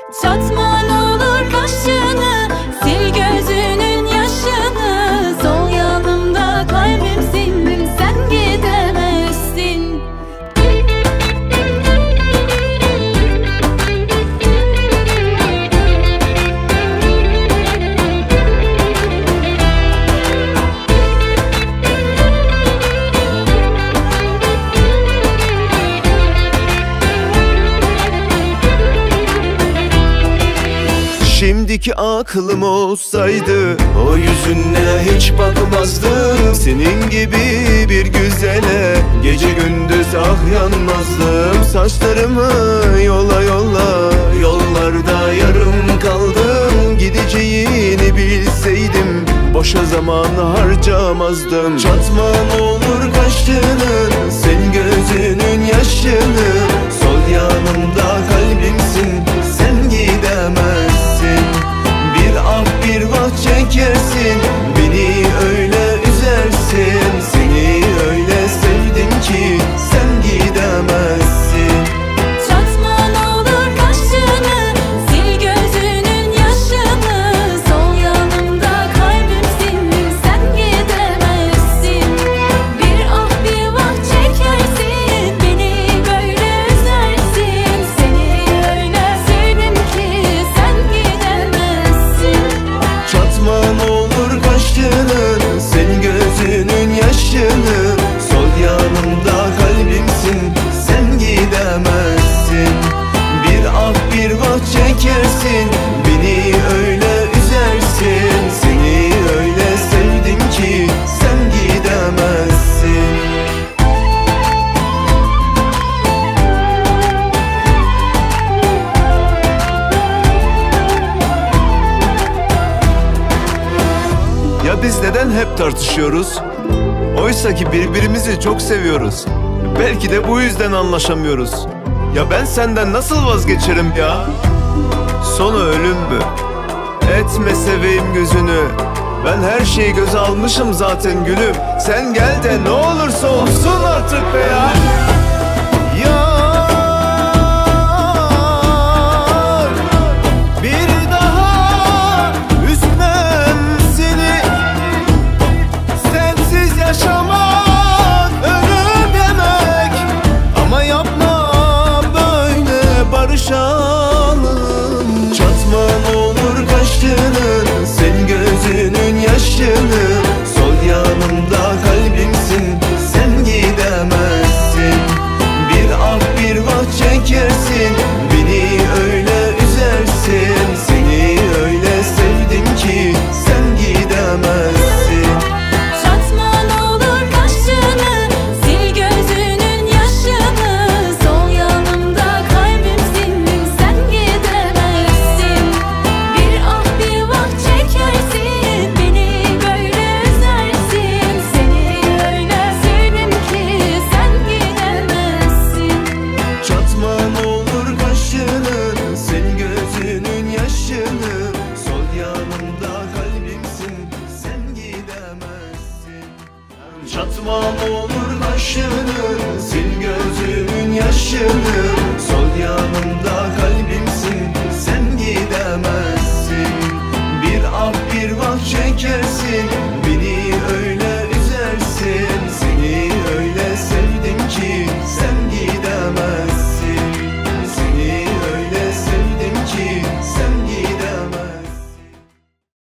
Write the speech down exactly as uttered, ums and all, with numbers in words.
Çatma ne olur kaşını, sil gözünün yaşını. Sol yanımda kalbimsin, sen gidemezsin. Şimdiki aklım olsaydı o yüzüne hiç bakmazdım. Senin gibi bir güzele gece gündüz ah yanmazdım. Saçlarımı yola yola yollarda yarım kaldım. Gideceğini bilseydim boşa zaman harcamazdım. Çatma ne olur kaşını, sil gözünün yaşını. Sol yanımda kalbimsin, sen gidemezsin. Bir ah bir vah çekersin, beni öyle üzersin. Seni öyle sevdim ki sen gidemezsin. Çatma ne olur kaşını, sil gözünün yaşını. Sol yanımda kalbimsin, sen gidemezsin. Bir ah bir vah çekersin, beni böyle üzersin. Seni öyle sevdim ki sen gidemezsin. Çatma ne olur kaşını, sil gözünün yaşını. Sol yanımda kalbimsin, sen gidemezsin. Bir ah bir vah çekersin, beni öyle üzersin. Seni öyle sevdim ki sen gidemezsin. Ya biz neden hep tartışıyoruz? Oysa ki birbirimizi çok seviyoruz. Belki de bu yüzden anlaşamıyoruz. Ya ben senden nasıl vazgeçerim ya? Sonu ölüm mü? Etme seveyim gözünü. Ben her şeyi göze almışım zaten gülüm. Sen gel de ne olursa olsun artık be ya.